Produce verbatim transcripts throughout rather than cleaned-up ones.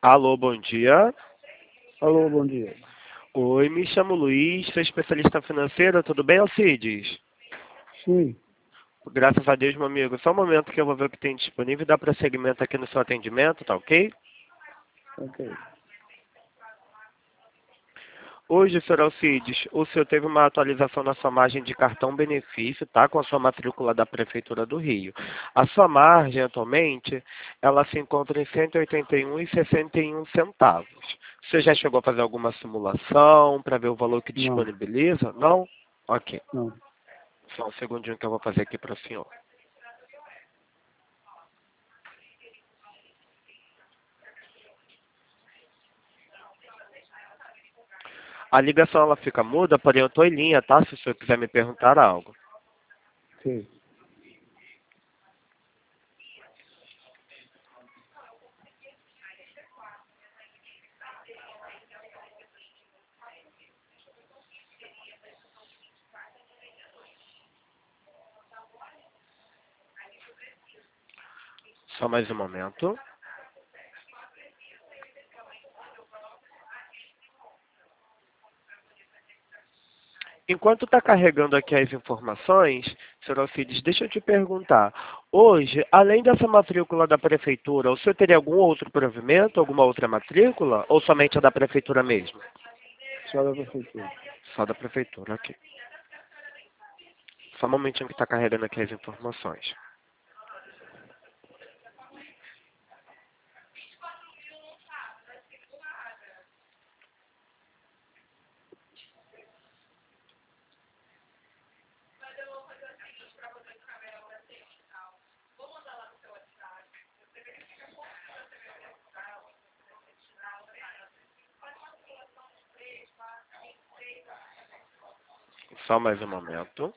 Alô, bom dia. Alô, bom dia. Oi, me chamo Luiz, sou especialista financeiro, tudo bem, Alcides? Sim, Graças a Deus, meu amigo. Só um momento que eu vou ver o que tem disponível e dar prosseguimento aqui no seu atendimento, tá ok? ok. Hoje, senhor Alcides, o senhor teve uma atualização na sua margem de cartão benefício, tá? Com a sua matrícula da Prefeitura do Rio. A sua margem, atualmente, ela se encontra em cento e oitenta e um reais e sessenta e um centavos. Você já chegou a fazer alguma simulação para ver o valor que Não, disponibiliza? Não? Ok. não. Só um segundinho que eu vou fazer aqui para o senhor. A ligação ela fica muda, porém eu estou em linha, tá? Se o senhor quiser me perguntar algo. Ok. Só mais um momento. Enquanto está carregando aqui as informações, senhor Alcides, deixa eu te perguntar. Hoje, além dessa matrícula da prefeitura, o senhor teria algum outro provimento, alguma outra matrícula? Ou somente a da prefeitura mesmo? Só da prefeitura. Só da prefeitura, ok. Só um momentinho que está carregando aqui as informações. Só mais um momento.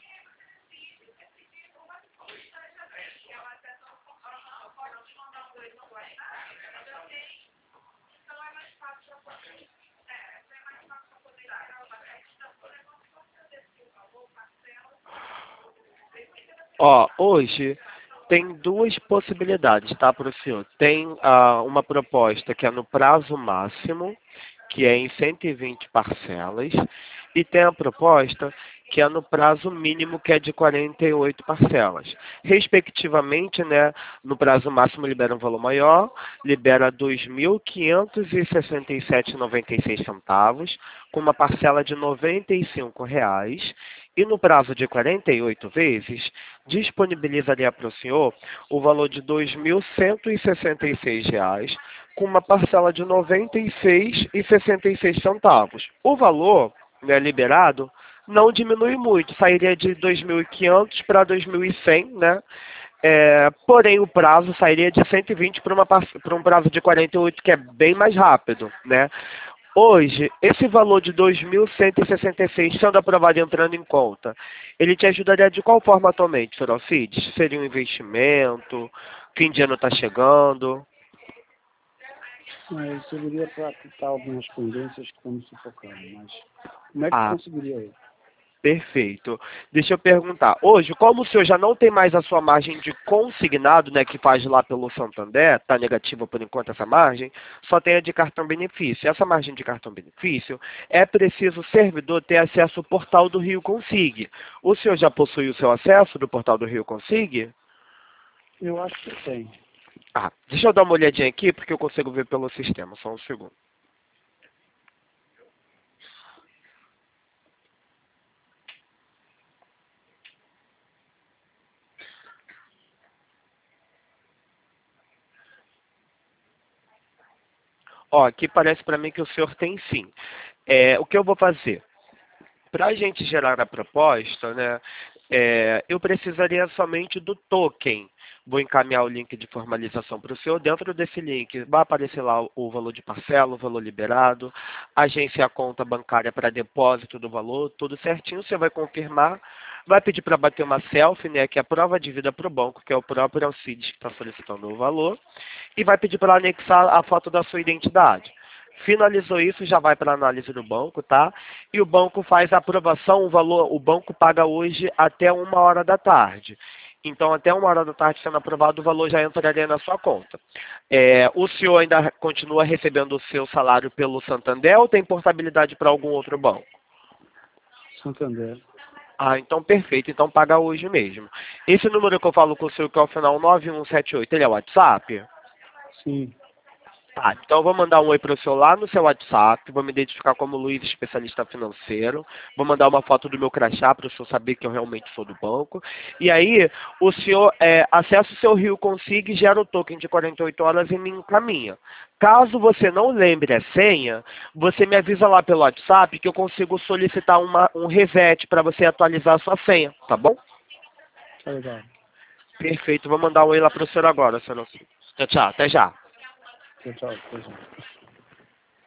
Ó, hoje tem duas possibilidades, tá, para o senhor. Tem ah, uma proposta que é no prazo máximo, que é em cento e vinte parcelas, e tem a proposta que é no prazo mínimo, que é de quarenta e oito parcelas. Respectivamente, né, no prazo máximo libera um valor maior, libera dois mil quinhentos e sessenta e sete reais e noventa e seis centavos, com uma parcela de noventa e cinco reais, e no prazo de quarenta e oito vezes, disponibilizaria para o senhor o valor de dois mil cento e sessenta e seis reais, com uma parcela de noventa e seis reais e sessenta e seis centavos. O valor, né, liberado não diminui muito, sairia de dois mil e quinhentos para dois mil e cem, né? É, porém, o prazo sairia de cento e vinte para uma para um prazo de quarenta e oito, que é bem mais rápido, né? Hoje, esse valor de dois mil cento e sessenta e seis, sendo aprovado e entrando em conta, ele te ajudaria de qual forma atualmente, senhor Alcides? Seria um investimento? Fim de ano está chegando? Mas serviria para quitar algumas pendências que estão me sufocando, mas como é que Ah, conseguiria eu? perfeito. Deixa eu perguntar. Hoje, como o senhor já não tem mais a sua margem de consignado, né, que faz lá pelo Santander, está negativa por enquanto essa margem, só tem a de cartão benefício. Essa margem de cartão benefício, é preciso o servidor ter acesso ao portal do Rio Consig. O senhor já possui o seu acesso do portal do Rio Consig? Eu acho que tem. Ah, deixa eu dar uma olhadinha aqui, porque eu consigo ver pelo sistema. Só um segundo. Ó, aqui parece para mim que o senhor tem sim. É, o que eu vou fazer? Para a gente gerar a proposta, né, é, eu precisaria somente do token. Vou encaminhar o link de formalização para o senhor. Dentro desse link vai aparecer lá o, o valor de parcela, o valor liberado, agência e a conta bancária para depósito do valor, tudo certinho. Você vai confirmar, vai pedir para bater uma selfie, né, que é a prova de vida para o banco, que é o próprio Alcides que está solicitando o valor, e vai pedir para anexar a foto da sua identidade. Finalizou isso, já vai para a análise do banco, tá? E o banco faz a aprovação, o valor, o banco paga hoje até uma hora da tarde. Então, até uma hora da tarde sendo aprovado, o valor já entraria na sua conta. É, o senhor ainda continua recebendo o seu salário pelo Santander ou tem portabilidade para algum outro banco? Santander. Ah, então perfeito. Então paga hoje mesmo. Esse número que eu falo com o senhor, que é o final nove um sete oito, ele é o WhatsApp? Sim. Tá, então eu vou mandar um oi para o senhor lá no seu WhatsApp, vou me identificar como Luiz, especialista financeiro, vou mandar uma foto do meu crachá para o senhor saber que eu realmente sou do banco. E aí, o senhor é, acessa o seu Rio Consiga e gera o token de quarenta e oito horas e me encaminha. Caso você não lembre a senha, você me avisa lá pelo WhatsApp que eu consigo solicitar uma, um reset para você atualizar a sua senha, tá bom? Tá legal. Perfeito, vou mandar um oi lá para o senhor agora, senhor. Tchau, tchau, até já. Tchau, tchau. Tchau, tchau.